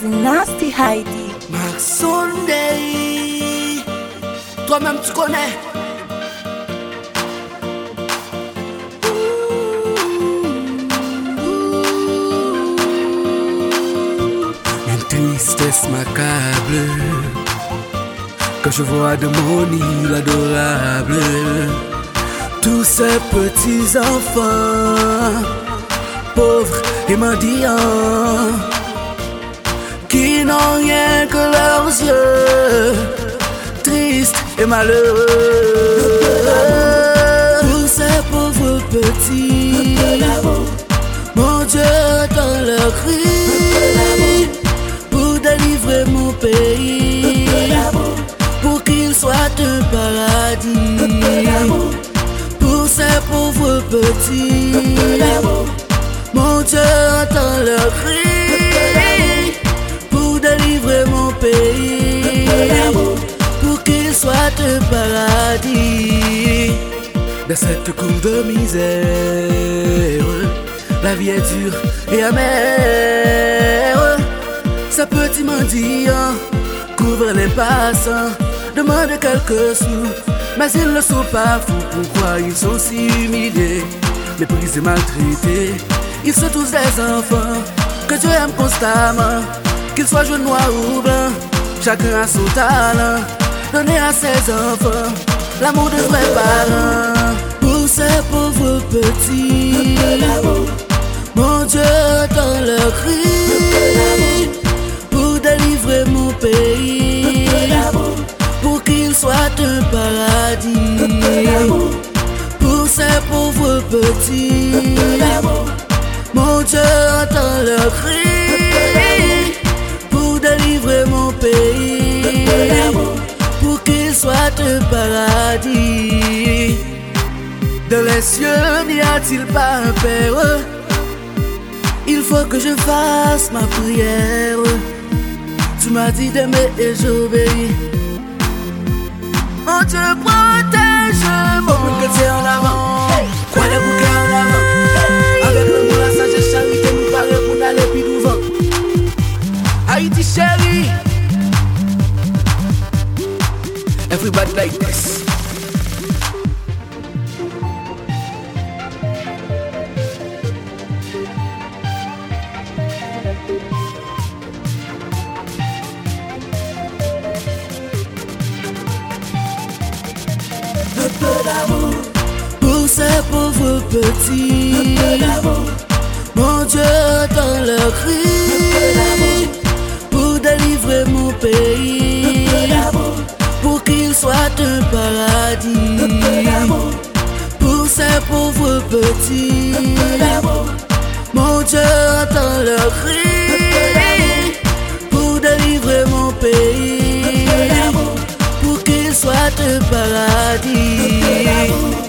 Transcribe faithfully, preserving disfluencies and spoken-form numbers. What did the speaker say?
Nasty Heidi. Mark Sunday, toi-même tu connais. Une tristesse m'accable quand je vois de mon île adorable tous ces petits enfants pauvres et mendiants qui n'ont rien que leurs yeux tristes et malheureux. Pour ces pauvres petits, mon Dieu entend leurs cris pour délivrer mon pays, pour qu'il soit un paradis. Pour ces pauvres petits, mon Dieu entend leurs cris pour délivrer mon pays, pour qu'il soit un paradis. Dans cette cour de misère, la vie est dure et amère. Ce petit mendiant couvre les passants, demande quelques sous, mais ils ne sont pas fous. Pourquoi ils sont si humiliés, méprisés, maltraités? Ils sont tous des enfants que Dieu aime constamment, qu'ils soient jeunes, noirs ou blancs, chacun a son talent. Donnez à ses enfants l'amour de vrais parents. Pour ces pauvres petits, mon Dieu entend leurs cris pour délivrer mon pays, pour qu'il soit un paradis. Pour ces pauvres petits, mon Dieu entend leurs cris pour délivrer mon pays, pour qu'il soit un paradis. Dans les cieux n'y a-t-il pas un Père? Il faut que je fasse ma prière. Tu m'as dit d'aimer et j'obéis. Mon Dieu protège-moi. Que tu es en avant, quoi les bouquets en avant. Avec le mot la sagesse charité nous paraît pour n'aller plus devant. Haïti chérie, everybody like this. Un peu d'amour pour ces pauvres petits, mon Dieu entend leurs cris pour délivrer mon pays, pour qu'il soit un paradis. Pour ces pauvres petits, mon Dieu entend leurs cris pour délivrer mon pays, pour qu'il soit un paradis.